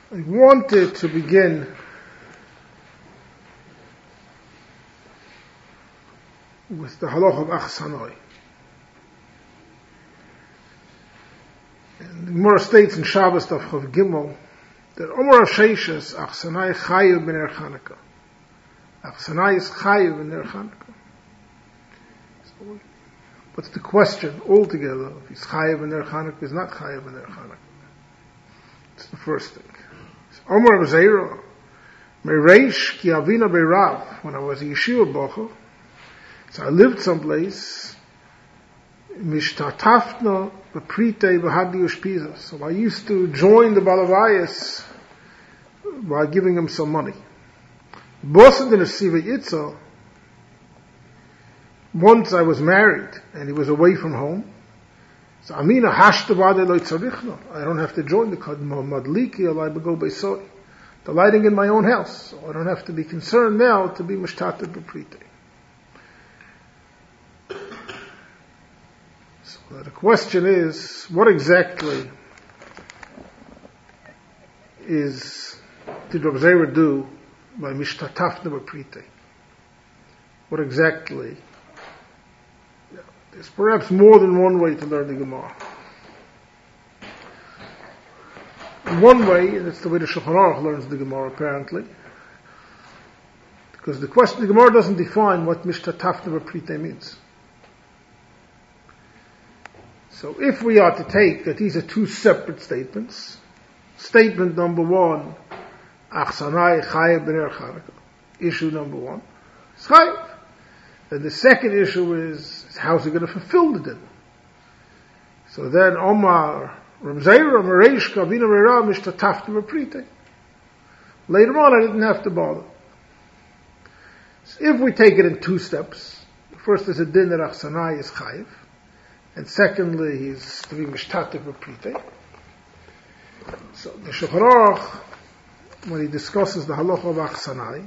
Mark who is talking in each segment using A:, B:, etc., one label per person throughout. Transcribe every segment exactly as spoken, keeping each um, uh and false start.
A: I wanted to begin with the halach of Achsanai. And the Gemara states in Shabbos Daf Chav Gimel that Omer Hasheishes Achsanai Chayiv b'ner Chanukah. Achsanai is Chayiv b'ner Chanukah. So, what's the question altogether? If he's Chayiv b'ner Chanukah, he's not Chayiv b'ner Chanukah. That's the first thing. Omer Abzeira Mereish Ki Avina Beirav. When I was a yeshiva bocher, so I lived someplace, Mishtatafna B'Prite B'Hadi Ushpiza. So I used to join the Balavayas by giving him some money. Bosad in a Siva Yitzah, once I was married and he was away from home, so Amina Hashtavade Lo Tzarichna. I don't have to join the Kadma Madliki Alai B'Go Beisoi. The lighting in my own house. So I don't have to be concerned now to be Mishtatat B'Prite. So the question is, what exactly is did Rav Zera do by Mishtatafna B'Prite? What exactly? Yeah, there's perhaps more than one way to learn the Gemara. One way, and it's the way the Shulchan Aruch learns the Gemara apparently, because the question, the Gemara doesn't define what Mishtatafna B'Prite means. So if we are to take that these are two separate statements, statement number one, Achsanai Chayev b'ner Chanukah, issue number one, is Chayev. Then the second issue is, is how's he going to fulfill the din? So then Omar Rav Zera Mereish Ki Avina Beirav Mishtatafna B'Prite. Later on I didn't have to bother. So if we take it in two steps, first there's a din that Achsanai is Chayev, and secondly, he's to be mishtatek b'prite. So the Shulchan Aruch, when he discusses the halacha of Achsanai,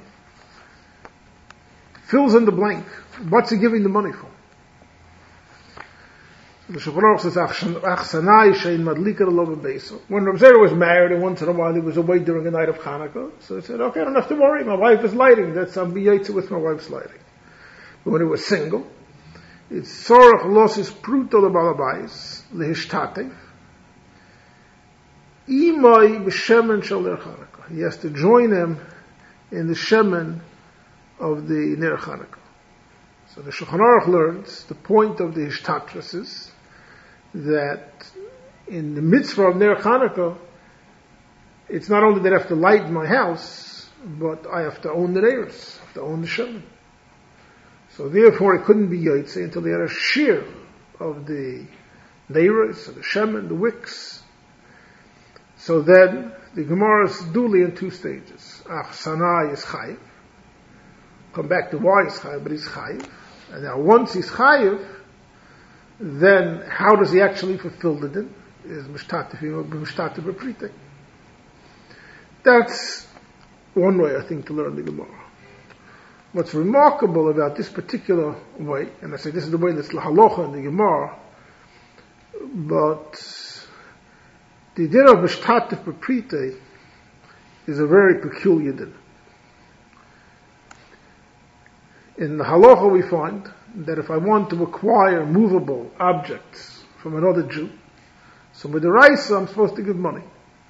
A: fills in the blank. What's he giving the money for? So the Shulchan Aruch says, Achsanai shein madlika lo b'beisa. When Rav Zera was married, and once in a while he was away during a night of Hanukkah, so he said, okay, I don't have to worry, my wife is lighting, that's I'm b'yetzer with my wife's lighting. But when he was single, it's sorach losis pruto lebalabais lehishtatev imay b'shemen shel ner Chanukah. He has to join him in the shemen of the ner Chanukah. So the Shulchan Aruch learns the point of the hishtatres is that in the mitzvah of ner Chanukah, it's not only that I have to light my house, but I have to own the neiros, I have to own the shemen. So therefore it couldn't be Yotze until they had a shear of the neiros, the shemen, the wicks. So then the Gemara is duly in two stages. Achsanai is Chayiv. Come back to why he's Chayiv, but he's Chayiv. And now once he's Chayiv, then how does he actually fulfill the din? Is Mishtatek B'Prite. That's one way, I think, to learn the Gemara. What's remarkable about this particular way, and I say this is the way that's halacha in the Gemara, but the din of Mishtatek B'Prite is a very peculiar din. In the halacha we find that if I want to acquire movable objects from another Jew, so with the Raisa I'm supposed to give money.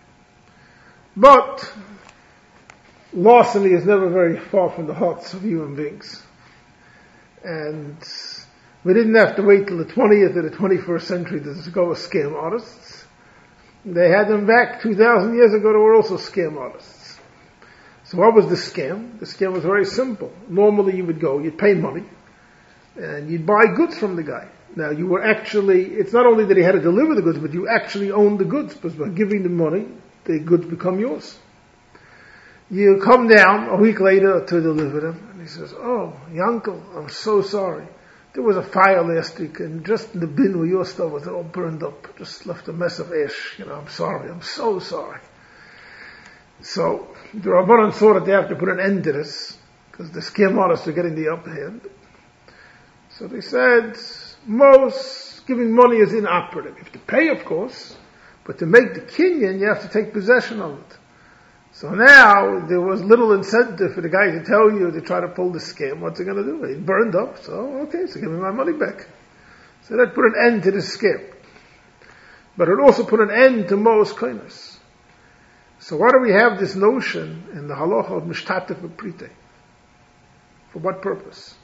A: But larceny is never very far from the hearts of human beings. And we didn't have to wait till the twentieth or the twenty-first century to go with scam artists. They had them back two thousand years ago, they were also scam artists. So what was the scam? The scam was very simple. Normally you would go, you'd pay money, and you'd buy goods from the guy. Now you were actually, it's not only that he had to deliver the goods, but you actually owned the goods, because by giving the money, the goods become yours. You come down a week later to deliver them, and he says, oh, Yankel, I'm so sorry. There was a fire last week, and just in the bin where your stuff was, it all burned up. Just left a mess of ash. You know, I'm sorry. I'm so sorry. So, the Rabbanan saw that they have to put an end to this, because the scam artists are getting the upper hand. So they said, most giving money is inoperative. You have to pay, of course, but to make the kinyan, you have to take possession of it. So now there was little incentive for the guy to tell you to try to pull the scam. What's he going to do? He burned up. So okay, so give me my money back. So that put an end to the scam. But it also put an end to most kindness. So why do we have this notion in the halacha of mishtatef b'prite? For what purpose?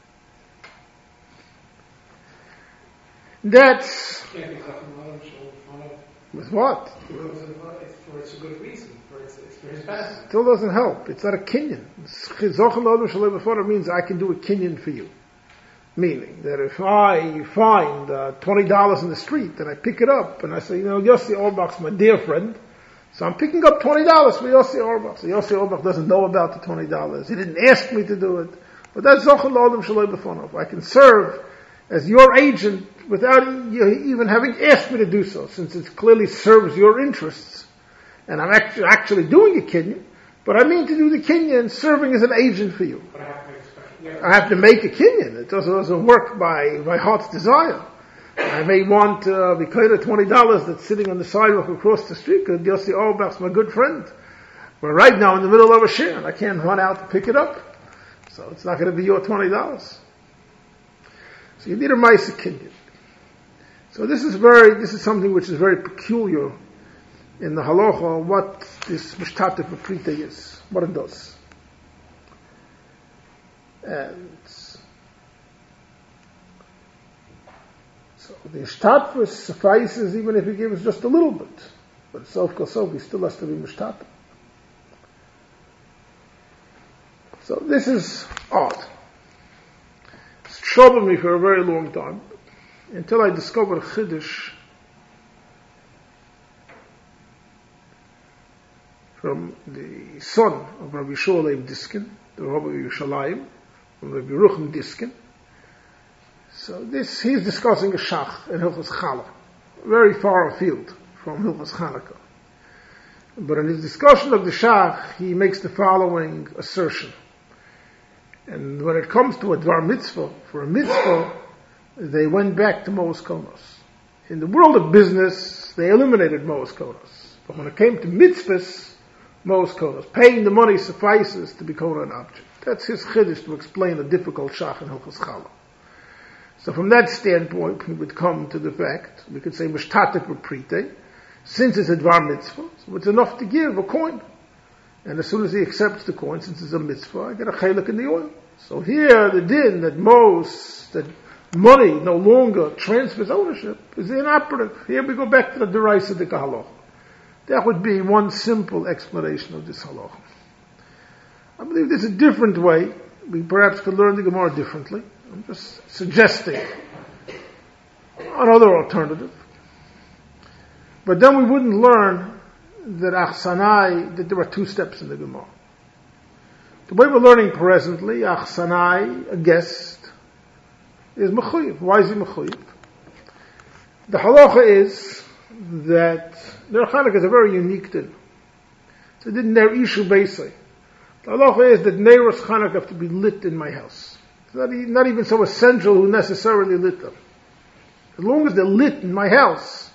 A: That's with what?
B: It's a good reason. For it's, it's for his benefit.
A: Still doesn't help. It's not a kinyan. It means I can do a kinyan for you. Meaning that if I find uh, twenty dollars in the street and I pick it up and I say, you know, Yossi Orbach's my dear friend, so I'm picking up twenty dollars for Yossi Orbach. So Yossi Orbach doesn't know about the twenty dollars. He didn't ask me to do it. But that's Zochel L'Odom Shalei B'Fonov. I can serve as your agent without you even having asked me to do so, since it clearly serves your interests. And I'm actually, actually doing a kinyan, but I mean to do the kinyan serving as an agent for you.
B: But I have to make a special, yeah.
A: I have to make a kinyan. It doesn't, doesn't work by my heart's desire. I may want uh, because of twenty dollars that's sitting on the sidewalk across the street, because Yossi Orbach's my good friend. But right now in the middle of a share, and I can't run out to pick it up. So it's not going to be your twenty dollars. So you need a Maisa kinyan. So this is very, this is something which is very peculiar in the halacha, what this mishtatef b'prite is, what it does. And so the ishtatfus suffices even if he gives just a little bit. But sof kol sof, he still has to be mishtatef. So this is odd. It's troubled me for a very long time, until I discovered Chiddush from the son of Rabbi Shua Leib Diskin, the Rabbi Yerushalayim, from Rabbi Rucham Diskin. So this, he's discussing a Shach in Hilchos Challah, very far afield from Hilchos Chanukah. But in his discussion of the Shach, he makes the following assertion. And when it comes to a Dvar Mitzvah, for a Mitzvah, they went back to Mos Konos. In the world of business, they eliminated Mos Konos. But when it came to mitzvahs, Mos Konos, paying the money suffices to become an object. That's his chiddush to explain a difficult shach in Hilchos Challah. So from that standpoint, we would come to the fact, we could say, mishtatef b'prite, since it's a dvar mitzvah, so it's enough to give a coin. And as soon as he accepts the coin, since it's a mitzvah, I get a chaylik in the oil. So here, the din that most, that money no longer transfers ownership is inoperative. Here we go back to the deraisa de halacha. That would be one simple explanation of this halacha. I believe there's a different way. We perhaps could learn the Gemara differently. I'm just suggesting another alternative. But then we wouldn't learn that achsanai, that there are two steps in the Gemara. The way we're learning presently, achsanai, a guest, is mechuyev. Why is he mechuyev? The halacha is that Ner Chanukah is a very unique din. So it didn't Ner Ishu Beisai. The halacha is that Neiros Chanukah have to be lit in my house. It's not, not even so essential who necessarily lit them. As long as they're lit in my house,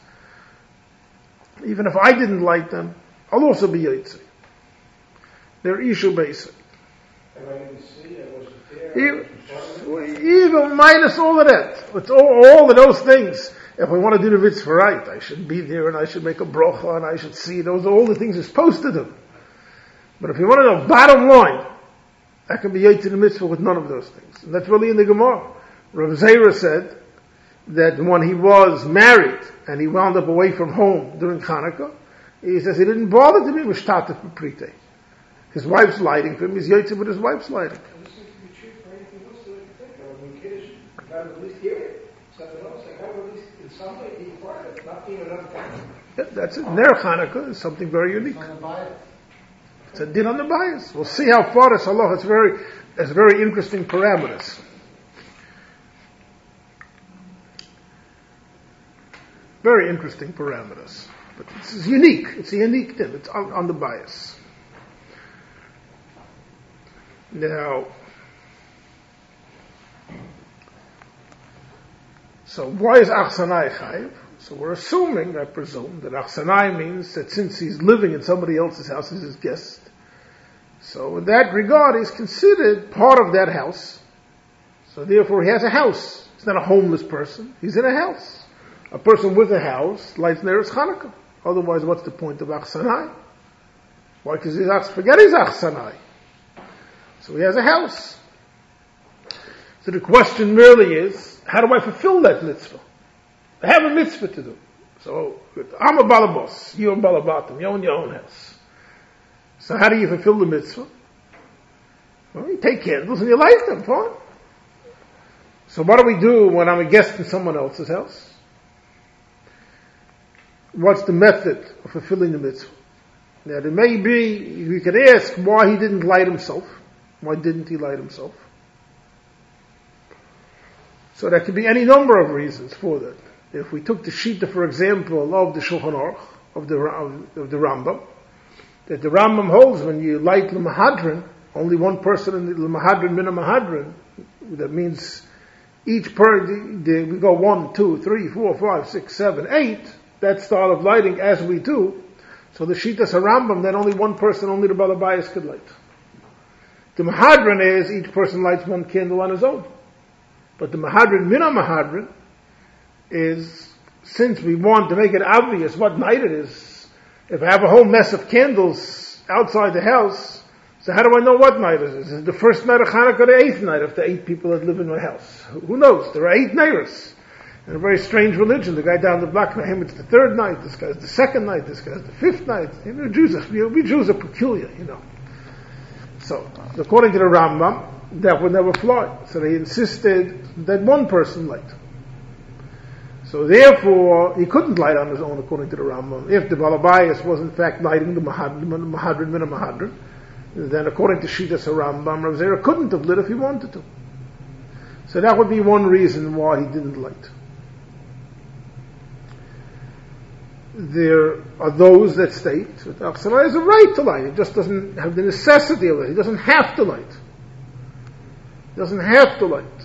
A: even if I didn't light them, I'll also be Yitzay. They're Ishu Beisai.
B: And I didn't see, I wasn't there.
A: Even, even minus all of that. It's all, all of those things. If we want to do the mitzvah right, I should be there and I should make a brocha and I should see. Those are all the things you're supposed to do. But if you want to know bottom line, I can be yet to the mitzvah with none of those things. And that's really in the Gemara. Rav Zera said that when he was married and he wound up away from home during Chanukah, he says he didn't bother to be mishtatef b'prite. His wife's lighting for him, he's yotze with his wife's lighting.
B: And this seems to be true for anything else that I can think of. When kids, you got to at least hear it. Something else, I got to at least in some way be part of it, not being another family.
A: Yeah, that's it. Ner Chanukah is something very unique. It's a din on the bias. We'll see how far this halacha. It's very, it's very interesting parameters. Very interesting parameters. But it's unique. It's a unique din. It's on, on the bias. Now, so why is Achsanai Chayiv? So So we're assuming, I presume, that Achsanai means that since he's living in somebody else's house as his guest, so in that regard he's considered part of that house. So therefore he has a house. He's not a homeless person. He's in a house. A person with a house lights Neres Chanukah. Otherwise, what's the point of Achsanai? Why? Because he's Ach, forget he's Achsanai. So he has a house. So the question merely is, how do I fulfill that mitzvah? I have a mitzvah to do. So I'm a balabos, you're a balabatim, you own your own house. So how do you fulfill the mitzvah? Well, you take candles and you light them, fine. So what do we do when I'm a guest in someone else's house? What's the method of fulfilling the mitzvah? Now there may be, you could ask why he didn't light himself. Why didn't he light himself? So there could be any number of reasons for that. If we took the Shita, for example, of the Shulchan Aruch, of the, of the Rambam, that the Rambam holds when you light L'Mahadran, only one person in the L'Mahadran, Min Mahadran, that means each per, the, the, we go one, two, three, four, five, six, seven, eight, that style of lighting as we do. So the Shitas Rambam, then only one person, only the Balabayas could light. The Mahadran is each person lights one candle on his own. But the Mahadran, Mina Mahadran, is, since we want to make it obvious what night it is, if I have a whole mess of candles outside the house, so how do I know what night it is? Is it the first night of Hanukkah or the eighth night of the eight people that live in my house? Who knows? There are eight neighbors. In a very strange religion, the guy down the block, him it's the third night, this guy's the second night, this guy's the fifth night. You know, Jews are, we Jews are peculiar, you know. So, according to the Rambam, that would never fly. So they insisted that one person light. So therefore, he couldn't light on his own, according to the Rambam. If the Balabayas was in fact lighting the Mahadran, Mahadran, Mina Mahadran, then according to Shitas Rambam, Rav Zera couldn't have lit if he wanted to. So that would be one reason why he didn't light. There are those that state that Achsanai has a right to light. He just doesn't have the necessity of it. He doesn't have to light. He doesn't have to light.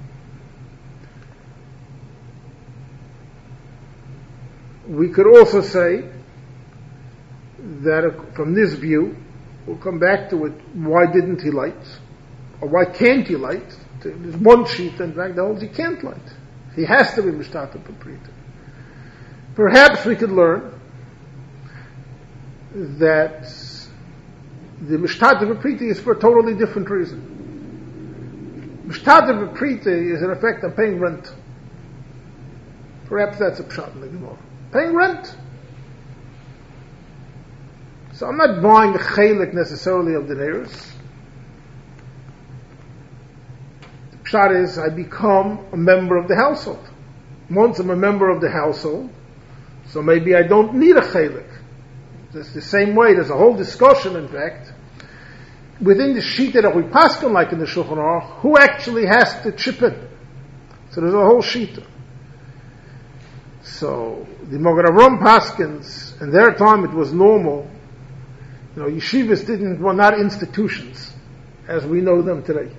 A: We could also say that from this view, we'll come back to it, why didn't he light? Or why can't he light? There's one sheet, in fact, that holds he can't light. He has to be Mishtata Paprita. Perhaps we could learn that the Mishtata Paprita is for a totally different reason. Mishtata Paprita is in effect I'm paying rent. Perhaps that's a pshat in the Gemara. Paying rent. So I'm not buying a chelik necessarily of the neighbors. The pshat is I become a member of the household. Once I'm a member of the household, so maybe I don't need a chelik. It's the same way. There's a whole discussion, in fact, within the shita that we paskin like in the Shulchan Aruch, who actually has to chip in. So there's a whole shita. So the Mogen Avram paskins, in their time it was normal. You know, yeshivas didn't, were not institutions as we know them today.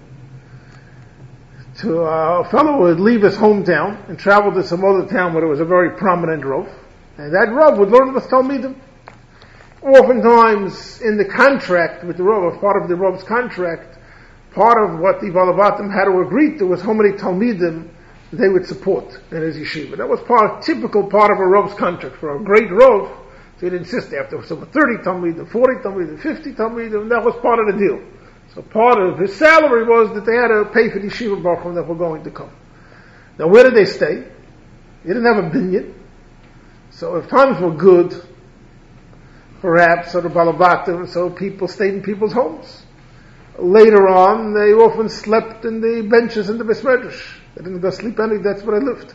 A: To uh, a fellow would leave his hometown and travel to some other town where there was a very prominent Rav, and that Rav would learn with Talmidim. Oftentimes, in the contract with the Rav, as part of the Rav's contract, part of what the Balabatim had to agree to was how many Talmidim they would support in his yeshiva. That was part, typical part of a Rav's contract. For a great Rav, so he'd insist after some thirty Talmidim, forty Talmidim, fifty Talmidim, and that was part of the deal. So part of his salary was that they had to pay for the yeshiva baruch that were going to come. Now where did they stay? They didn't have a binyan. So if times were good, perhaps, so the Balabatim, so people stayed in people's homes. Later on, they often slept in the benches in the Beis Medrash. They didn't go sleep any, that's where they lived.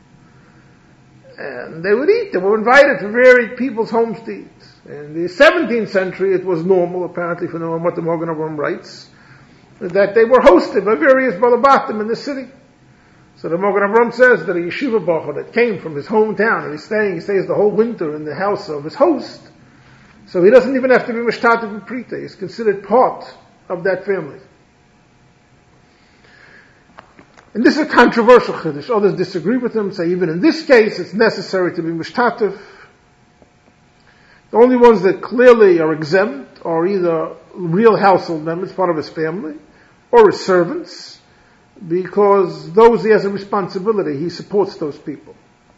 A: And they would eat. They were invited to varied people's homes to eat. In the seventeenth century, it was normal, apparently, for what the Mogen Avram writes, that they were hosted by various Balabatim in the city. So the Mogen Avram says that a yeshiva bacher that came from his hometown, and he's staying, he stays the whole winter in the house of his host, so he doesn't even have to be Mishtata B'Prita. He's considered part of that family. And this is a controversial chiddush. Others disagree with him, say even in this case it's necessary to be mishtatif. The only ones that clearly are exempt are either real household members, part of his family, or his servants, because those he has a responsibility, he supports those people.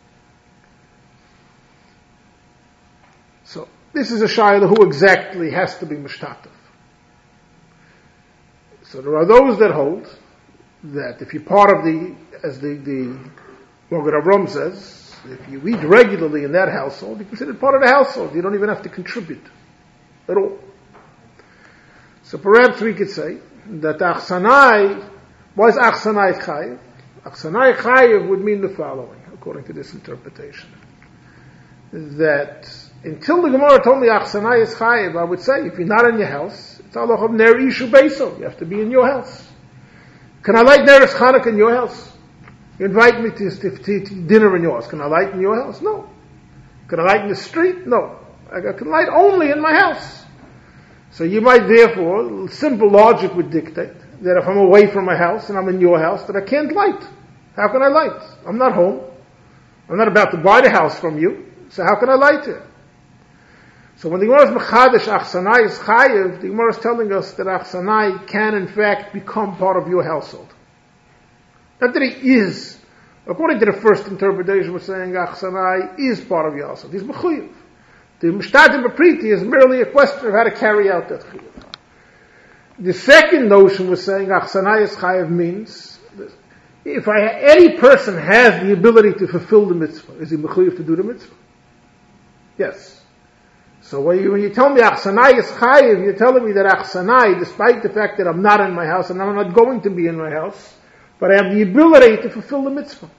A: So, this is a shayla who exactly has to be mishtatif. So there are those that hold that if you're part of the, as the, the Magen Avram says, if you eat regularly in that household, you're considered part of the household. You don't even have to contribute at all. So perhaps we could say that Achsanai, why is Achsanai Chayiv? Achsanai Chayiv would mean the following, according to this interpretation. That until the Gemara told me Achsanai is Chayiv, I would say, if you're not in your house, it's Allah of Ner Ishu Beiso. You have to be in your house. Can I light Neres Chanukah in your house? You invite me to, to, to, to dinner in your house. Can I light in your house? No. Can I light in the street? No. I can light only in my house. So you might therefore, simple logic would dictate that if I'm away from my house and I'm in your house, that I can't light. How can I light? I'm not home. I'm not about to buy the house from you. So how can I light it? So when the Gemara is Mechadish, Achsanai is Chayiv, the Gemara is telling us that Achsanai can in fact become part of your household. Not that he is. According to the first interpretation, we're saying Achsanai is part of your household. He's Mechuyev. The Mishtatim B'Priti is merely a question of how to carry out that Chiyuv. The second notion was saying Achsanai is Chayiv means if I, any person has the ability to fulfill the mitzvah, is he Mechuyev to do the mitzvah? Yes. So when you, when you tell me Achsanai is Chayiv, you're telling me that Achsanai, despite the fact that I'm not in my house and I'm not going to be in my house, but I have the ability to fulfill the mitzvah.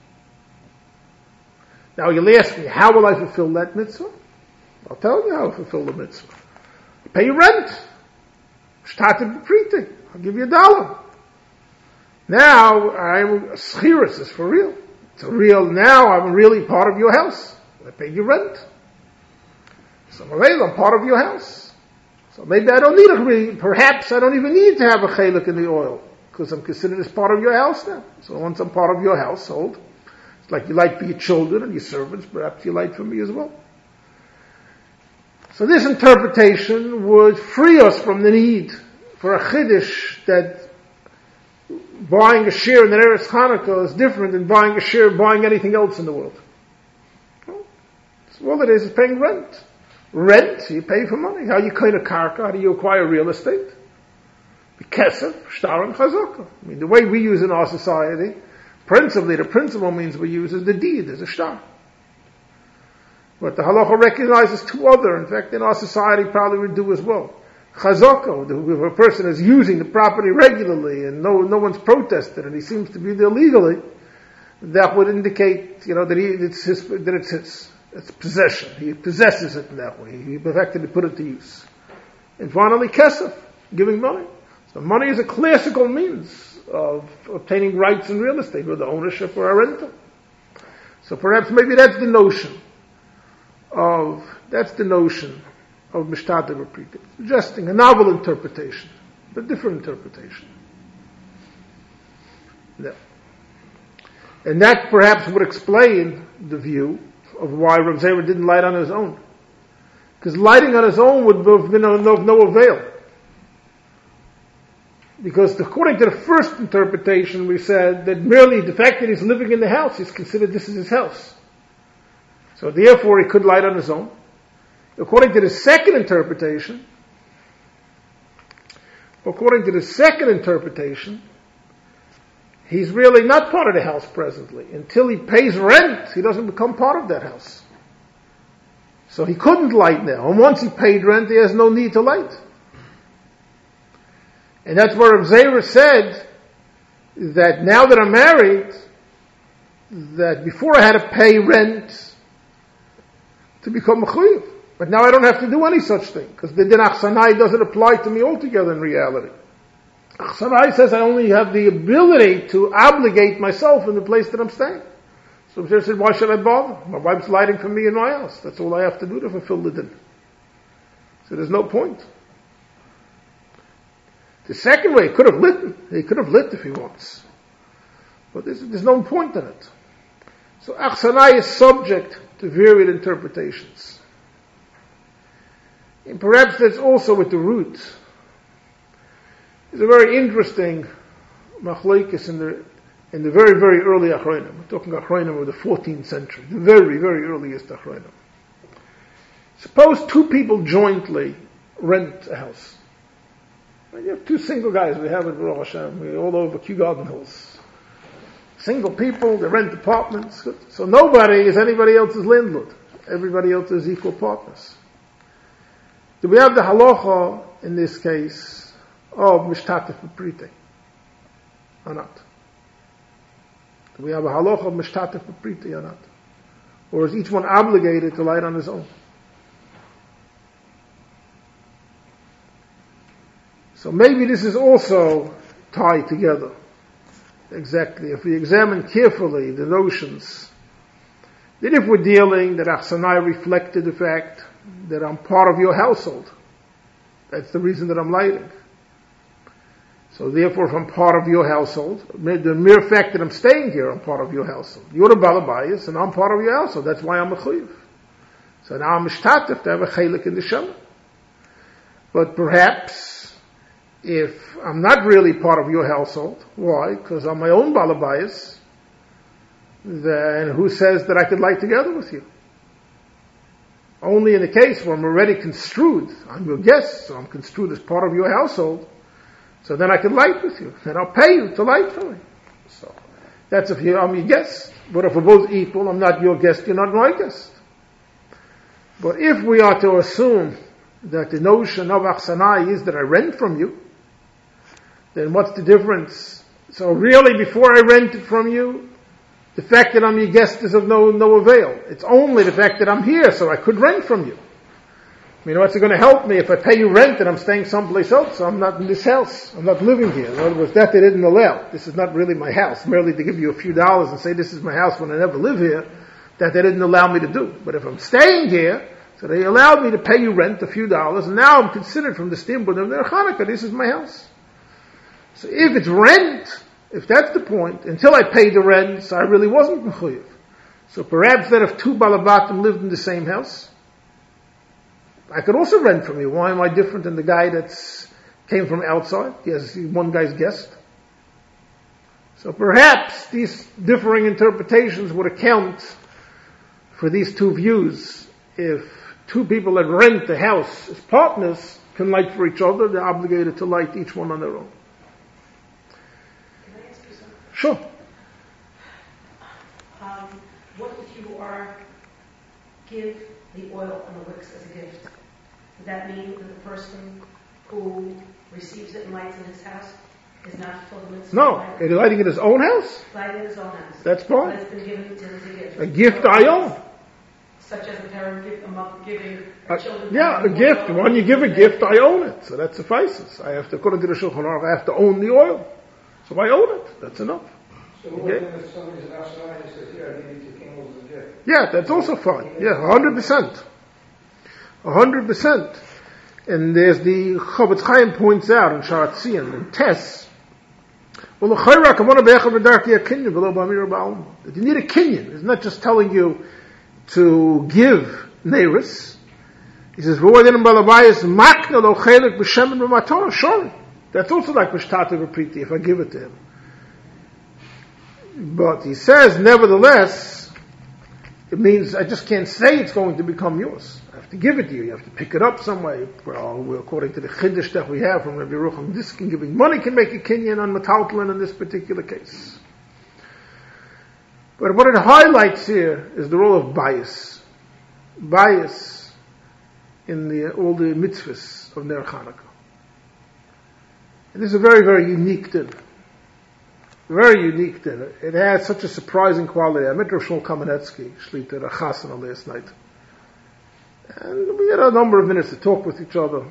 A: Now you'll ask me, how will I fulfill that mitzvah? I'll tell you how to fulfill the mitzvah. You pay your rent. Shtatim b'priti. I'll give you a dollar. Now, I'm, schirus is for real. It's a real, now I'm really part of your house. I paid your rent. So I'm part of your house. So maybe I don't need a, perhaps I don't even need to have a chelik in the oil, because I'm considered as part of your house now. So once I'm part of your household, it's like you light for your children and your servants, perhaps you light for me as well. So this interpretation would free us from the need for a chiddush that buying a share in the Eretz Chanukah is different than buying a share, buying anything else in the world. Well, all it is is paying rent. Rent, you pay for money. How you kind of karka? How do you acquire real estate? Kesef, shtar, and chazaka. I mean, the way we use in our society, principally, the principal means we use is the deed, is a shtar. But the halacha recognizes two other, in fact, in our society probably would do as well. Chazaka, if a person is using the property regularly and no, no one's protested and he seems to be there legally, that would indicate, you know, that he, it's his, that it's his. It's possession. He possesses it in that way. He effectively put it to use. And finally, kesef, giving money. So money is a classical means of obtaining rights in real estate, whether ownership or a rental. So perhaps maybe that's the notion of, that's the notion of Mishtatim B'Priti. Suggesting a novel interpretation, a different interpretation. Yeah. And that perhaps would explain the view of why Rav Zera didn't light on his own. Because lighting on his own would have been of no, no avail. Because according to the first interpretation, we said that merely the fact that he's living in the house, he's considered this is his house. So therefore he could light on his own. According to the second interpretation, according to the second interpretation, he's really not part of the house presently. Until he pays rent, he doesn't become part of that house. So he couldn't light now. And once he paid rent, he has no need to light. And that's where Rav Zera said that now that I'm married, that before I had to pay rent to become mechuyev. But now I don't have to do any such thing, because the din Achsanai doesn't apply to me altogether in reality. Achsanai says I only have the ability to obligate myself in the place that I'm staying. So Rav Zera said, why should I bother? My wife's lighting for me in my house. That's all I have to do to fulfill the din. So there's no point. The second way, he could have lit. He could have lit if he wants. But there's, there's no point in it. So Achsanai is subject to varied interpretations. And perhaps that's also with the root. There's a very interesting machlokes in the in the very, very early Achronim. We're talking Achronim of the fourteenth century, the very, very earliest Achronim. Suppose two people jointly rent a house. You have two single guys, we have it, Baruch Hashem, we're all over Kew Garden Hills. Single people, they rent apartments, so nobody is anybody else's landlord. Everybody else is equal partners. Do we have the halacha, in this case, of mishtatef b'prite? Or not? Do we have a halacha of mishtatef b'prite or not? Or is each one obligated to light on his own? So maybe this is also tied together. Exactly. If we examine carefully the notions, that if we're dealing, that Achsanai reflected the fact that I'm part of your household. That's the reason that I'm lighting. So therefore, if I'm part of your household, the mere fact that I'm staying here, I'm part of your household. You're the Balabayas, and I'm part of your household. That's why I'm a Chuyev. So now I'm mishtatef to have a chaylik in the Shema. But perhaps, if I'm not really part of your household, why? Because I'm my own Balabayas, then who says that I could light together with you? Only in the case where I'm already construed, I'm your guest, so I'm construed as part of your household, so then I can light with you, and I'll pay you to light for me. So that's if you, I'm your guest. But if we're both equal, I'm not your guest, you're not my guest. But if we are to assume that the notion of Achsanai is that I rent from you, then what's the difference? So really, before I rent it from you, the fact that I'm your guest is of no no avail. It's only the fact that I'm here, so I could rent from you. I mean, what's it going to help me if I pay you rent and I'm staying someplace else? So I'm not in this house. I'm not living here. In other words, that they didn't allow. This is not really my house. Merely to give you a few dollars and say this is my house when I never live here, that they didn't allow me to do. But if I'm staying here, so they allowed me to pay you rent a few dollars, and now I'm considered from the standpoint of their Hanukkah, this is my house. So if it's rent, if that's the point, until I paid the rent, so I really wasn't mechuyev. So perhaps that if two balabatim lived in the same house, I could also rent from you. Why am I different than the guy that's came from outside? Yes, one guy's guest. So perhaps these differing interpretations would account for these two views. If two people that rent the house as partners can light for each other, they're obligated to light each one on their own.
C: Can I ask you something?
A: Sure.
C: Um, what if you are give the oil and the wicks as a gift? Would that mean that the person who receives it and lights in his house is not fulfilled the mitzvah?
A: No, is he lighting in his own house?
C: Lighting in his own house.
A: That's fine.
C: But it's been given to him as a gift.
A: A gift I own.
C: Such as a parent give, a mother giving her
A: Uh,
C: children.
A: yeah, a gift. When you give a gift, I own it. So that suffices. I have to, according to the Shulchan Aruch, I have to own the oil. So I own it. That's enough.
B: So what
A: Okay.
B: if somebody's outside and says, here, I give you two camels as a gift?
A: Yeah, that's also fine. Yeah, a hundred percent. A hundred percent. And there's the Chavetz Chaim points out in Sharat Tzion and Tess. Well, the Chayra Kavana Be'echav V'darki HaKinyan V'lo B'amir Ba'alma. That you need a kinyan. It's not just telling you to give Neiris. He says, V'odim Balabayas Makna Lo Chelik B'Shem and B'Matona. Surely. That's also like Mishtata V'Priti if I give it to him. But he says, nevertheless, it means I just can't say it's going to become yours. I have to give it to you. You have to pick it up some way. Well, according to the Chiddush that we have from Rabbi Yerucham, this can giving money can make a kinyan on Metaltlin in this particular case. But what it highlights here is the role of bias. Bias in the, all the mitzvahs of Ner Chanukah. And this is a very, very unique thing. Very unique thing. It has such a surprising quality. I met Rav Shmuel Kamenetsky, Shlita Rachasana last night. And we had a number of minutes to talk with each other.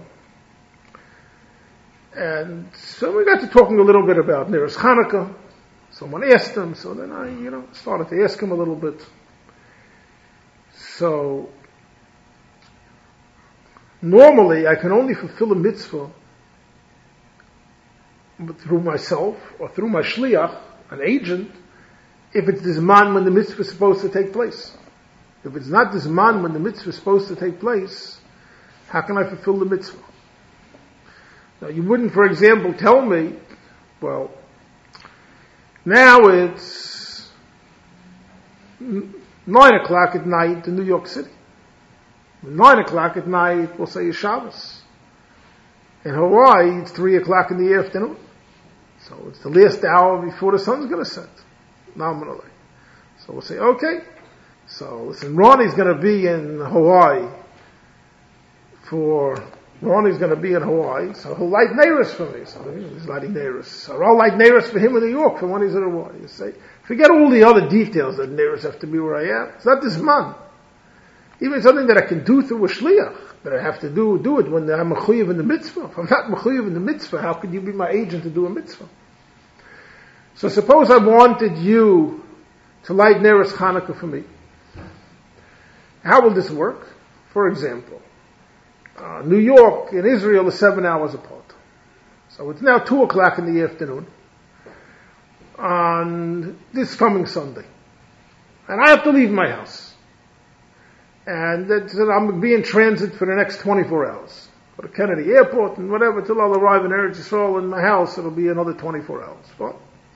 A: And so we got to talking a little bit about Neros Chanukah. Someone asked him, so then I, you know, started to ask him a little bit. So, normally I can only fulfill a mitzvah through myself or through my shliach, an agent, if it's the Zman when the mitzvah is supposed to take place. If it's not the Zman when the mitzvah is supposed to take place, how can I fulfill the mitzvah? Now, you wouldn't, for example, tell me, well, now it's nine o'clock at night in New York City. Nine o'clock at night, we'll say, is Shabbos. In Hawaii, it's three o'clock in the afternoon. So it's the last hour before the sun's going to set, nominally. So we'll say, okay. So listen, Ronnie's going to be in Hawaii for, Ronnie's going to be in Hawaii, so he'll light Neiros for me. So he's lighting Neiros. So I'll light Neiros for him in New York for when he's in Hawaii. You say, forget all the other details that Neiros have to be where I am. It's not this man. Even something that I can do through a shliach, that I have to do, do it when I'm mechuyev in the mitzvah. If I'm not mechuyev in the mitzvah, how could you be my agent to do a mitzvah? So suppose I wanted you to light Neiros Hanukkah for me. How will this work? For example, uh, New York and Israel are seven hours apart. So it's now two o'clock in the afternoon on this coming Sunday. And I have to leave my house. And that's, I'm going to be in transit for the next twenty-four hours. Go to Kennedy Airport and whatever, till I'll arrive in Eretz Yisrael in my house, it'll be another twenty-four hours. Well,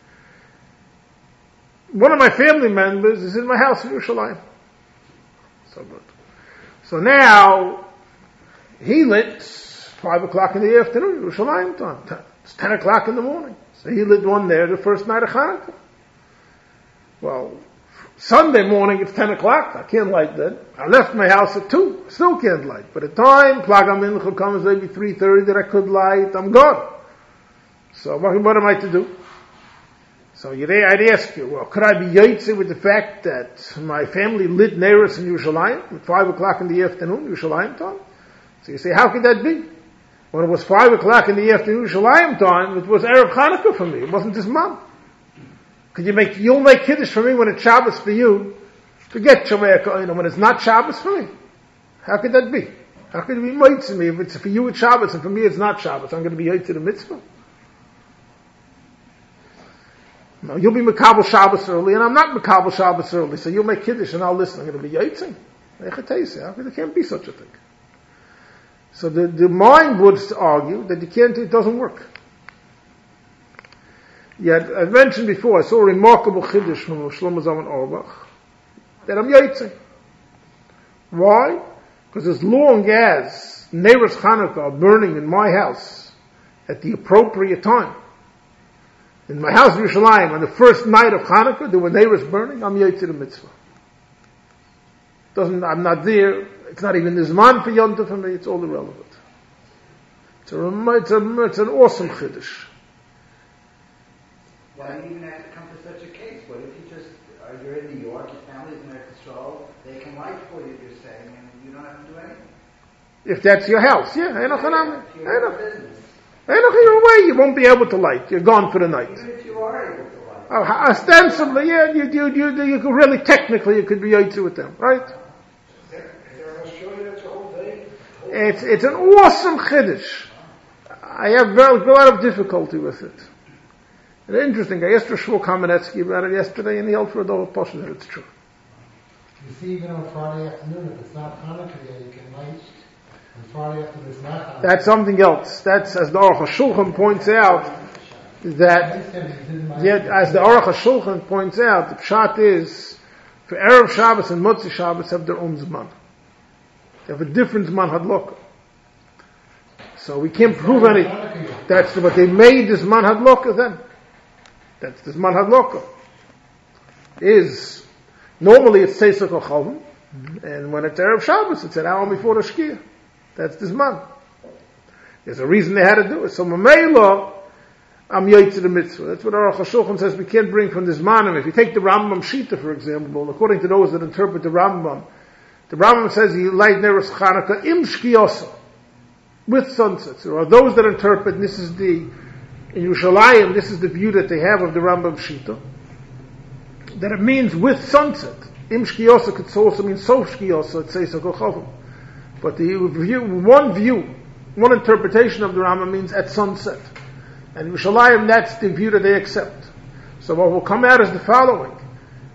A: one of my family members is in my house in Yerushalayim. So good. So now, he lit five o'clock in the afternoon, Yerushalayim time. It's ten o'clock in the morning. So he lit one there the first night of Hanukkah. Well, Sunday morning it's ten o'clock. I can't light that. I left my house at two. Still can't light. By the time Plag HaMincha comes maybe three thirty that I could light, I'm gone. So what, what am I to do? So I'd ask you, well, could I be yotze with the fact that my family lit Neiros in Yerushalayim at five o'clock in the afternoon, Yerushalayim time? So you say, how could that be? When it was five o'clock in the afternoon, Yerushalayim time, it was Erev Hanukkah for me. It wasn't this month. Could you make, you'll make Kiddush for me when it's Shabbos for you. Forget Shomei HaKohen, when it's not Shabbos for me. How could that be? How could it be Moitz to me? If it's for you it's Shabbos and for me it's not Shabbos, I'm going to be Yoitz to the mitzvah. No, you'll be Mekabel Shabbos early and I'm not Mekabel Shabbos early, so you'll make Kiddush and I'll listen. I'm going to be Yoitzing. How could there can't be such a thing? So the, the mind would argue that you can't, it doesn't work. Yet, I mentioned before, I saw a remarkable chiddush from Shlomo Zalman Auerbach, that I'm yotzei. Why? Because as long as Neiros Hanukkah are burning in my house at the appropriate time, in my house in Yerushalayim, on the first night of Hanukkah, there were Neiros burning, I'm yotzei the mitzvah. Doesn't, I'm not there, it's not even the Zman for Yontif for me, it's all irrelevant. It's, a, it's, a, it's an awesome chiddush.
D: Why do you even have to come to such a case? What if you just, uh, you're in New York, your family's in their control, they can light for you, you're saying, and you don't have to do anything?
A: If that's your house, yeah. Ain't
D: yeah if you're in business.
A: You're away, you won't be able to light. You're gone for the night.
D: Even if you are able to light.
A: Oh, ostensibly, yeah, you, you, you, you could really, technically, you could be yotzei with them, right?
B: Is there in Australia that's a whole day?
A: It's, it's an awesome chiddush. I have very, a lot of difficulty with it. It's interesting. I asked Shmuel Kamenetsky about it yesterday, and he held for a double portion that it's true.
E: You see, even on Friday afternoon, if it's not Hanukkah Day, you can light. On Friday afternoon, it's not Hanukkah.
A: That's something else. That's, as the Aruch HaShulchan points out, that, yet, as the Aruch HaShulchan points out, the pshat is, for Erev Shabbos and Motzi Shabbos have their own Zman. They have a different Zman Hadlokah. So we can't prove any. That's what they made this Zman Hadlokah then. That's the Zman Hadlokah. Is, normally it's Seisach HaChavim, and when it's Erev Shabbos, it's an hour before the Shkia. That's the Zman. There's a reason they had to do it. So Mamela, I'm yotzei the mitzvah. That's what Aruch HaShulchan says we can't bring from the Zmanim. If you take the Rambam Shita, for example, according to those that interpret the Rambam, the Rambam says you light Neiros Chanukah im Shkiyasa, with sunsets. There are those that interpret, and this is the, in Yerushalayim, this is the view that they have of the Rambam Shita, that it means with sunset. Im Shkiyasa could also mean sof Shkiyasa, it says Hakochavim. But the view, one view, one interpretation of the Rambam means at sunset. And in Yerushalayim, that's the view that they accept. So what will come out is the following,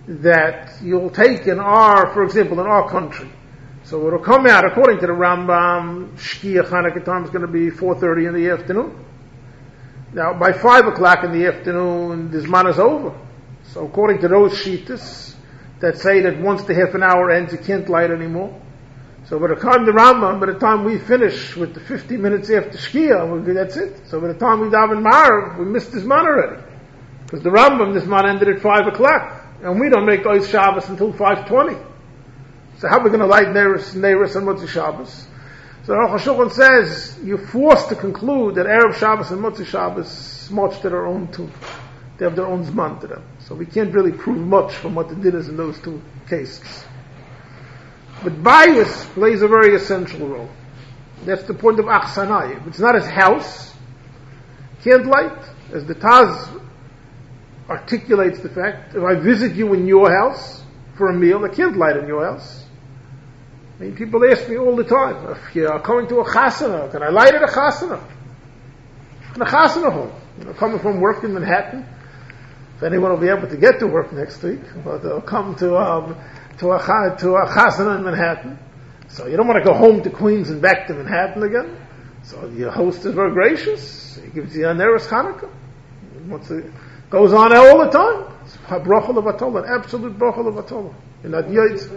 A: that you'll take in our, for example, in our country. So it'll come out, according to the Rambam, Shkia Chanukah time is going to be four thirty in the afternoon. Now, by five o'clock in the afternoon, the Zman is over. So according to those Shitas that say that once the half an hour ends, you can't light anymore. So by the time the Rambam, by the time we finish with the fifty minutes after Shkia, that's it. So by the time we daven Ma'ariv, we missed the Zman already. Because the Rambam, this Zman ended at five o'clock. And we don't make Ois Shabbos until five twenty. So how are we going to light Neiros, Neiros and Motzi Shabbos? So Aruch HaShulchan says, you're forced to conclude that Erev Shabbos and Motzi Shabbos march to their own tune. They have their own Zman to them. So we can't really prove much from what the din is in those two cases. But bias plays a very essential role. That's the point of Achsanai. If it's not his house, can't light. As the Taz articulates the fact, if I visit you in your house for a meal, I can't light in your house. I mean, people ask me all the time, if you're coming to a chasana, can I light at a chasana? In a chasana home. You know, coming from work in Manhattan, if anyone will be able to get to work next week, but they'll come to um, to a to a chasana in Manhattan. So you don't want to go home to Queens and back to Manhattan again. So your host is very gracious. He gives you a Neros Hanukkah. What's it goes on all the time. It's a bracha levatollah, an absolute bracha levatollah. In that yaitz.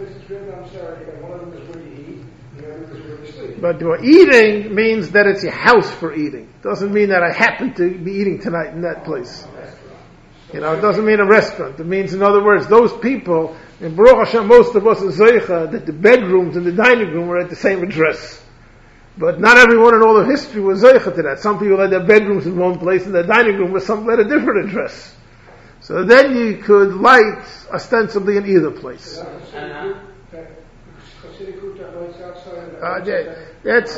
A: But eating means that it's your house for eating. Doesn't mean that I happen to be eating tonight in that place. You know, it doesn't mean a restaurant. It means, in other words, those people, in Baruch Hashem, most of us are zeicha, that the bedrooms and the dining room are at the same address. But not everyone in all of history was zeicha to that. Some people had their bedrooms in one place and their dining room was some at a different address. So then you could light ostensibly in either place. Uh, yeah, that's,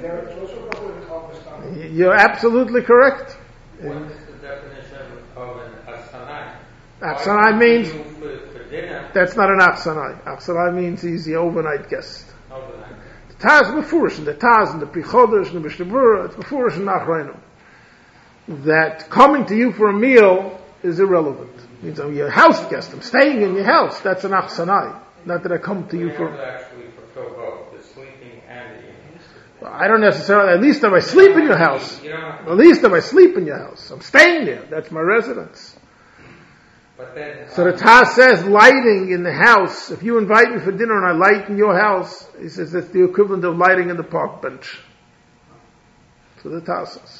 A: you're absolutely correct.
F: What is the definition of an Achsanai?
A: Achsanai means,
F: for, for dinner,
A: that's not an Achsanai. Achsanai means he's the overnight guest.
F: overnight.
A: The Taz Mefurish, and the Taz, and the Prichodesh, and the Mishnah, it's Mefurish and Nachreinu. That coming to you for a meal is irrelevant. It means I'm your house guest, I'm staying in your house. That's an Achsanai. Not that I come to you for...
F: actually fulfill both, the sleeping and the eating.
A: Well, I don't necessarily, at least if I sleep in your house.
F: You don't have to,
A: At least if I sleep in your house. I'm staying there. That's my residence.
F: but then,
A: So the Taz says lighting in the house, if you invite me for dinner and I light in your house, he says that's the equivalent of lighting in the park bench. So the Taz says.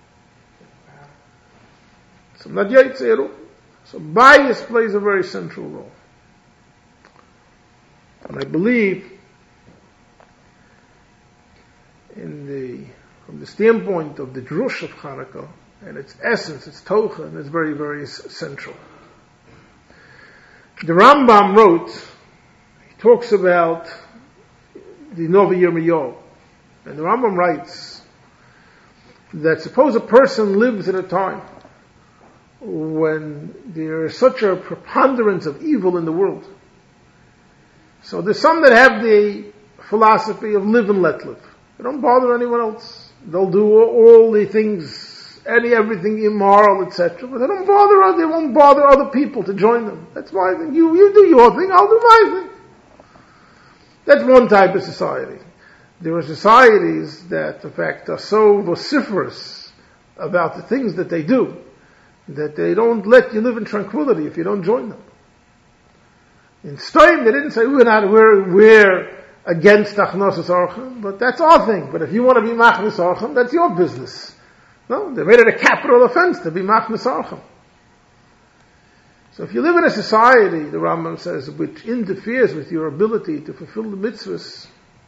A: So not Yaitzeru. So bias plays a very central role. And I believe in the, from the standpoint of the drush of Hanukkah and its essence, its tocha, and it's very, very central. The Rambam wrote, he talks about the Novi Yirmiyahu, and the Rambam writes that suppose a person lives at a time when there is such a preponderance of evil in the world. So there's some that have the philosophy of live and let live. They don't bother anyone else. They'll do all the things, any everything immoral, et cetera. But they don't bother. They won't bother other people to join them. That's why you you do your thing, I'll do my thing. That's one type of society. There are societies that, in fact, are so vociferous about the things that they do that they don't let you live in tranquility if you don't join them. In Stoim, they didn't say we're not we're we're against Achnosas Orchim, but that's our thing. But if you want to be Machnas Orchim, that's your business. No, they made it a capital offense to be Machnas Orchim. So if you live in a society, the Rambam says, which interferes with your ability to fulfill the mitzvahs,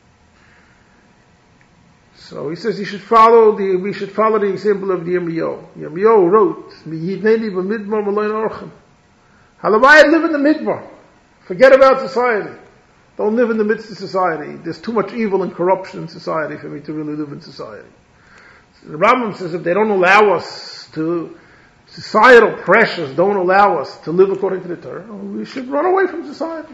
A: so he says you should follow the we should follow the example of the Yirmiyahu. Yirmiyahu wrote, "Miyidnei b'midbar maloyin orchim." Halavai live in the midbar. Forget about society. Don't live in the midst of society. There's too much evil and corruption in society for me to really live in society. So the Rambam says if they don't allow us to, societal pressures don't allow us to live according to the Torah, we should run away from society.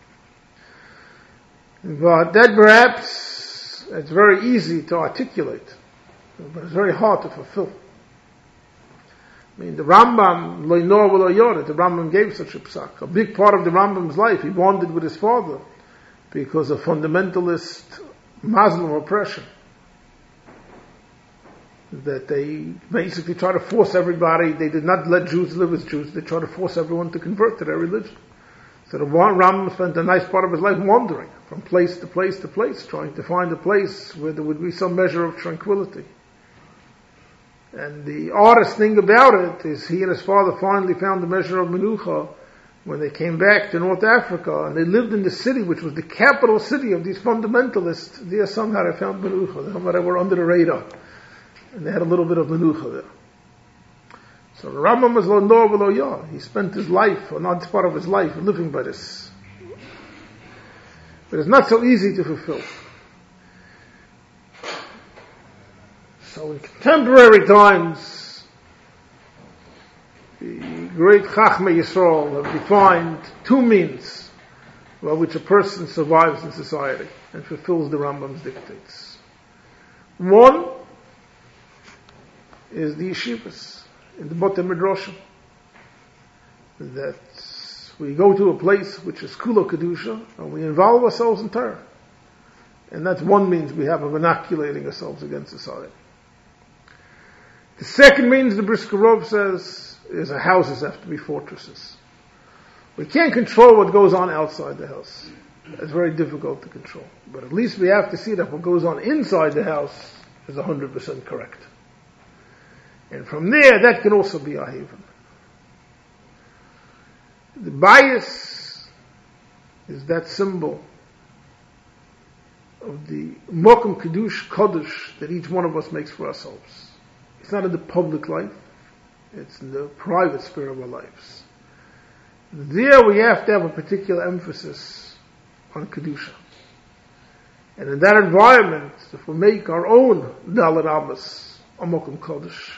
A: But that perhaps, it's very easy to articulate, but it's very hard to fulfill. I mean, the Rambam, lo nor v'lo yored, the Rambam gave such a psak. A big part of the Rambam's life, he bonded with his father because of fundamentalist Muslim oppression. That they basically try to force everybody, they did not let Jews live as Jews, they tried to force everyone to convert to their religion. So the Rambam spent a nice part of his life wandering from place to place to place, trying to find a place where there would be some measure of tranquility. And the oddest thing about it is he and his father finally found a measure of menucha when they came back to North Africa, and they lived in the city which was the capital city of these fundamentalists. There somehow they found menucha. Somehow they were under the radar. And they had a little bit of menucha there. So the Rambam was lo nor v'lo yah. He spent his life, or not part of his life, living by this. But it's not so easy to fulfill. So in contemporary times, the great Chachmei Yisrael have defined two means by which a person survives in society and fulfills the Rambam's dictates. One is the yeshivas, in the Botei Midrashim, that we go to a place which is Kula Kedusha, and we involve ourselves in Torah. And that's one means we have of inoculating ourselves against society. The second means, the Brisker Rov says, is our houses have to be fortresses. We can't control what goes on outside the house. It's very difficult to control. But at least we have to see that what goes on inside the house is one hundred percent correct. And from there, that can also be our haven. The bias is that symbol of the Mokum Kedush Kodesh that each one of us makes for ourselves. It's not in the public life, it's in the private sphere of our lives. There we have to have a particular emphasis on Kedusha. And in that environment, if we make our own Dalet Amas, a Mokum Kodesh,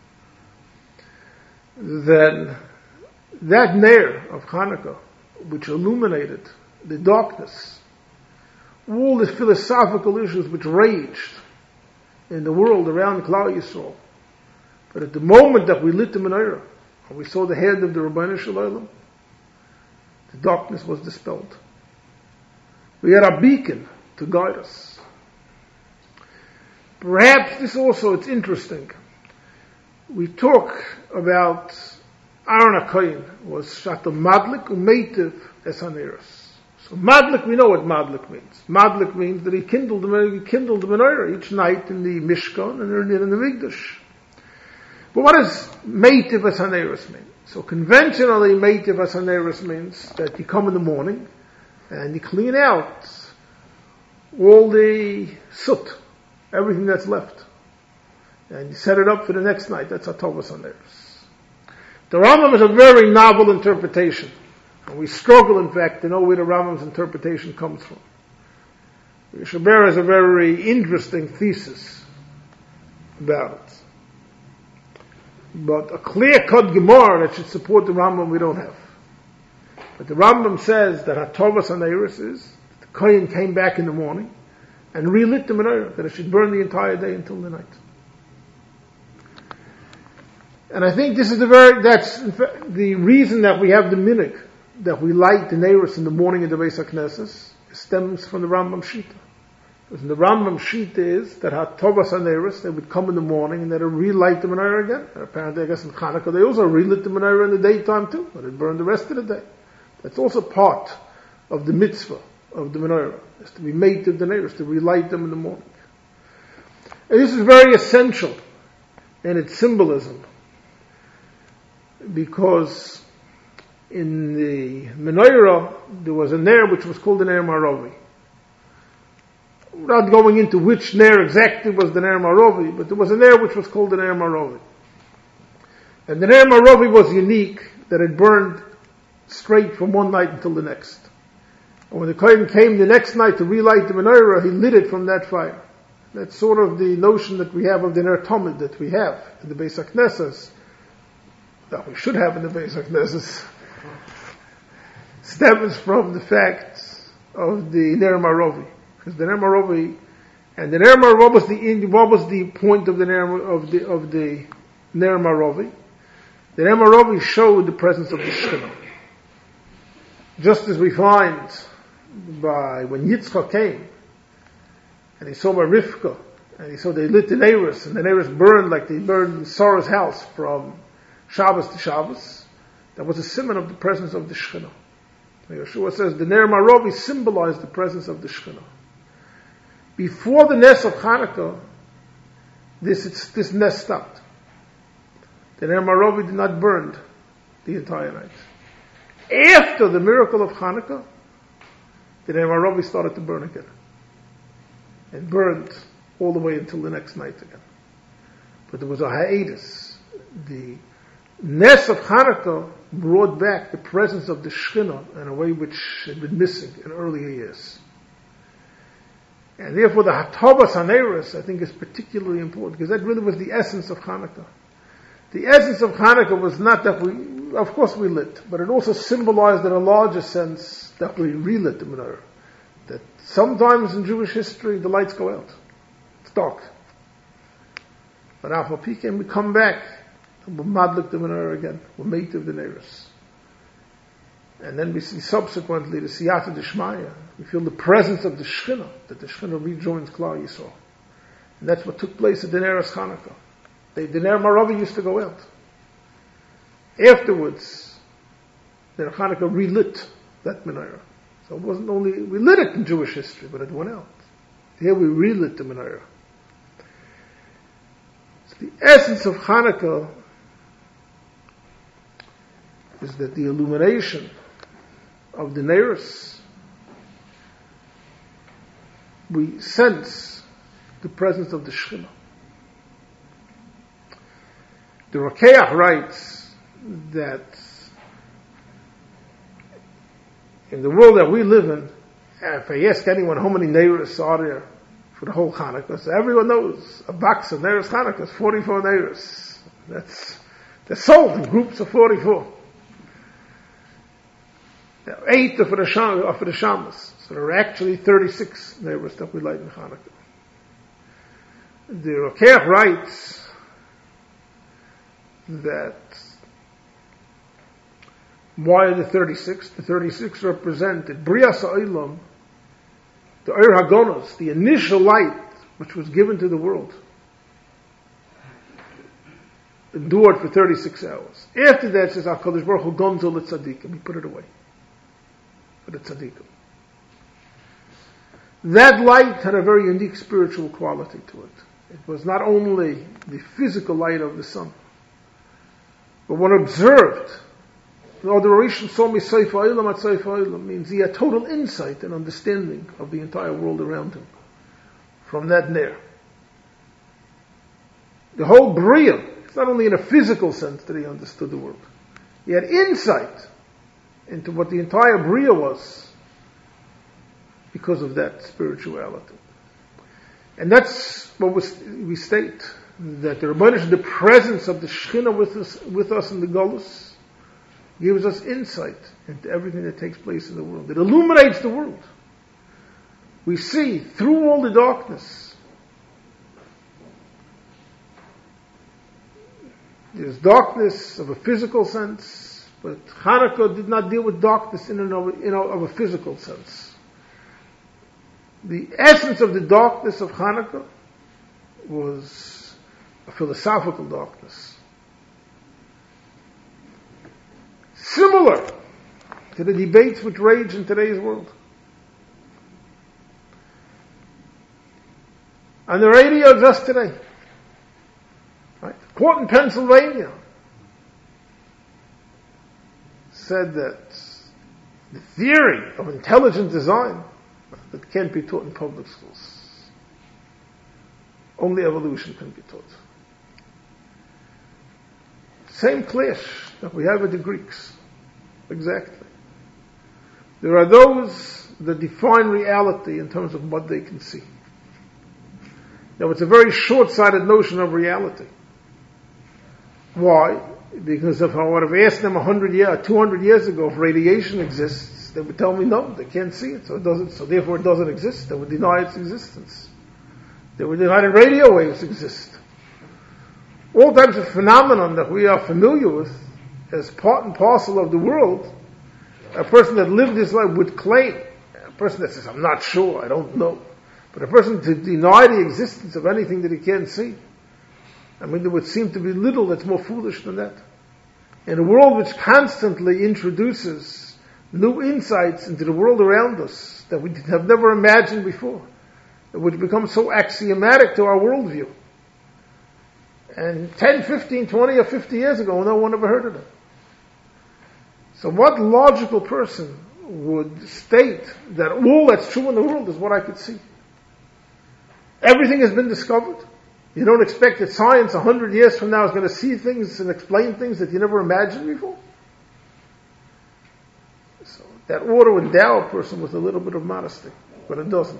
A: then that Ner of Hanukkah, which illuminated the darkness, all the philosophical issues which raged in the world around Klal Yisrael, but at the moment that we lit the menorah, and we saw the head of the Ribbono Shel Olam, the darkness was dispelled. We had a beacon to guide us. Perhaps this also, it's interesting. We talk about Aaron HaKohen was Shato Madlik Umeitiv Es Haneros. So Madlik, we know what Madlik means. Madlik means that he kindled the, he kindled the menorah each night in the Mishkan and in the Mikdash. But what does Meitiv Es Haneros mean? So conventionally, Meitiv Es Haneros means that you come in the morning and you clean out all the soot, everything that's left. And you set it up for the next night. That's Hatovas Haneros. The Rambam is a very novel interpretation. And we struggle, in fact, to know where the Rambam's interpretation comes from. Shaber has a very interesting thesis about it. But a clear-cut Gemara that should support the Rambam we don't have. But the Rambam says that Hatovas Haneros is the Kohen came back in the morning and relit the menorah, that it should burn the entire day until the night. And I think this is the very, that's in fact, the reason that we have the minhag, that we light the neiros in the morning in the Beis HaKnesses, stems from the Rambam Shita. Because the Rambam Shita is that Hatovas Haneros, they would come in the morning and they'd relight the menorah again. And apparently, I guess in Hanukkah, they also relit the menorah in the daytime too, but it burned the rest of the day. That's also part of the mitzvah of the menorah, is to be made to the neiros, to relight them in the morning. And this is very essential in its symbolism, because in the menorah there was a ner which was called the ner Maravi. Without going into which ner exactly was the ner Maravi, but there was a ner which was called the ner Maravi. And the ner Maravi was unique, that it burned straight from one night until the next. And when the Kohen came the next night to relight the menorah, he lit it from that fire. That's sort of the notion that we have of the ner Tamid that we have in the Beis HaKnesses, that we should have in the Beis HaKnesses, stems from the fact of the ner Maravi. Because the ner Maravi, and the ner Maravi, what was the what was the point of the ner of the of the ner Maravi? The Ner Maravi showed the presence of the Shekhinah. Just as we find by when Yitzchak came, and he saw by Rivka, and he saw they lit the Neiros, and the Neiros burned like they burned in Sarah's house from Shabbos to Shabbos. That was a symbol of the presence of the Shekhinah. Yeshua says the Ner Maravi symbolized the presence of the Shekhinah. Before the Nes of Hanukkah, this, this Nes stopped. The Ner Maravi did not burn the entire night. After the miracle of Hanukkah, the Ner Maravi started to burn again. And burned all the way until the next night again. But there was a hiatus. The Nes of Hanukkah brought back the presence of the Shekhinah in a way which had been missing in earlier years. And therefore the Hatavas HaNeiros, I think, is particularly important, because that really was the essence of Hanukkah. The essence of Hanukkah was not that we, of course we lit, but it also symbolized in a larger sense that we relit the menorah. That sometimes in Jewish history the lights go out. It's dark. But after Pekin we come back and we'll madlik the menorah again. We'll mate of the neiros. And then we see subsequently the Siyata Dishmaya. We feel the presence of the Shekhinah, that the Shekhinah rejoins Klal Yisrael. And that's what took place at the Neros Hanukkah. The, the Ner Maravi used to go out. Afterwards, the Hanukkah relit that menorah. So it wasn't only, we lit it in Jewish history, but it went out. Here we relit the menorah. So the essence of Hanukkah is that the illumination of the Neiros, we sense the presence of the Shekhinah. The Rokeach writes that in the world that we live in, if I ask anyone how many Neiros are there for the whole Hanukkah, so everyone knows a box of Neiros Hanukkah is forty-four Neiros. That's, they're sold in groups of forty-four. Now, eight are for the Sham, are for the Shamas. So there are actually thirty-six Neiros that we light in Hanukkah. The Rokeach writes that why are the thirty-six? The thirty-six represent the Brias Ha'olam, the Ohr HaGonos, the initial light which was given to the world, endured for thirty-six hours. After that, it says HaKadosh Baruch Hu Gonzol et Tzadikim, he put it away for the Tzadikim. That light had a very unique spiritual quality to it. It was not only the physical light of the sun, but when observed, the Rishon saw me Seif Ha'olam at Seif Ha'olam means he had total insight and understanding of the entire world around him from that Ner. The whole Bria, it's not only in a physical sense that he understood the world. He had insight into what the entire Bria was because of that spirituality. And that's what we state, that the Rebbeinu, the presence of the Shekhinah with us, with us in the Golus, gives us insight into everything that takes place in the world. It illuminates the world. We see through all the darkness. There's darkness of a physical sense, but Hanukkah did not deal with darkness in and of, in of a physical sense. The essence of the darkness of Hanukkah was a philosophical darkness. Similar to the debates which rage in today's world. On the radio just today, right? Court in Pennsylvania said that the theory of intelligent design that can't be taught in public schools. Only evolution can be taught. Same clash that we have with the Greeks. Exactly. There are those that define reality in terms of what they can see. Now it's a very short-sighted notion of reality. Why? Because if I would have asked them a hundred years, two hundred years ago if radiation exists, they would tell me no, they can't see it, so it doesn't, so therefore it doesn't exist. They would deny its existence. They would deny that radio waves exist. all types of phenomenon that we are familiar with as part and parcel of the world, a person that lived his life would claim, a person that says, I'm not sure, I don't know, but a person to deny the existence of anything that he can't see, I mean, there would seem to be little that's more foolish than that. In a world which constantly introduces new insights into the world around us that we have never imagined before, which become so axiomatic to our worldview. And ten, fifteen, twenty, or fifty years ago, no one ever heard of them. So what logical person would state that all that's true in the world is what I could see? Everything has been discovered. You don't expect that science a hundred years from now is going to see things and explain things that you never imagined before? So that ought to endow a person with a little bit of modesty, but it doesn't.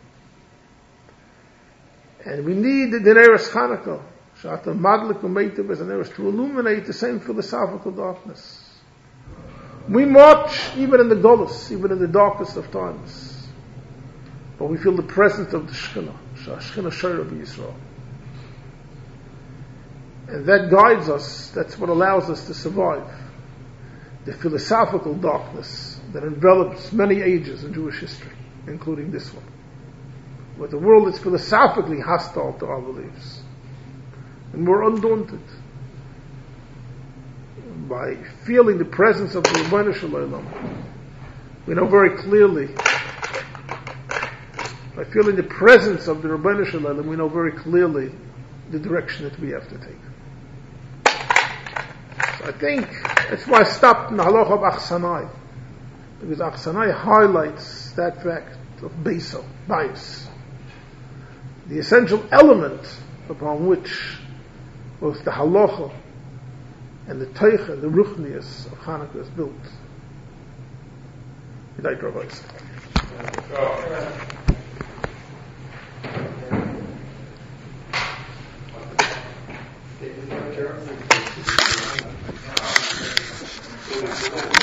A: And we need the Neres Chanukah, Shata Madlik Umeitav as an Eres, to illuminate the same philosophical darkness. We march even in the Golus, even in the darkest of times, but we feel the presence of the Shekhinah, Shekhinah Shara B'Yisrael. And that guides us, that's what allows us to survive the philosophical darkness that envelops many ages in Jewish history, including this one. With a world that's philosophically hostile to our beliefs. And we're undaunted by feeling the presence of the Rebbeinu Shalom. We know very clearly, by feeling the presence of the Rebbeinu Shalom, we know very clearly the direction that we have to take. So I think that's why I stopped in the halacha of Achsanai, because Achsanai highlights that fact of Beso, Bais, the essential element upon which both the halacha and the teicha, the ruchnius of Hanukkah is built. Yidai Rabbi.
B: Thank you.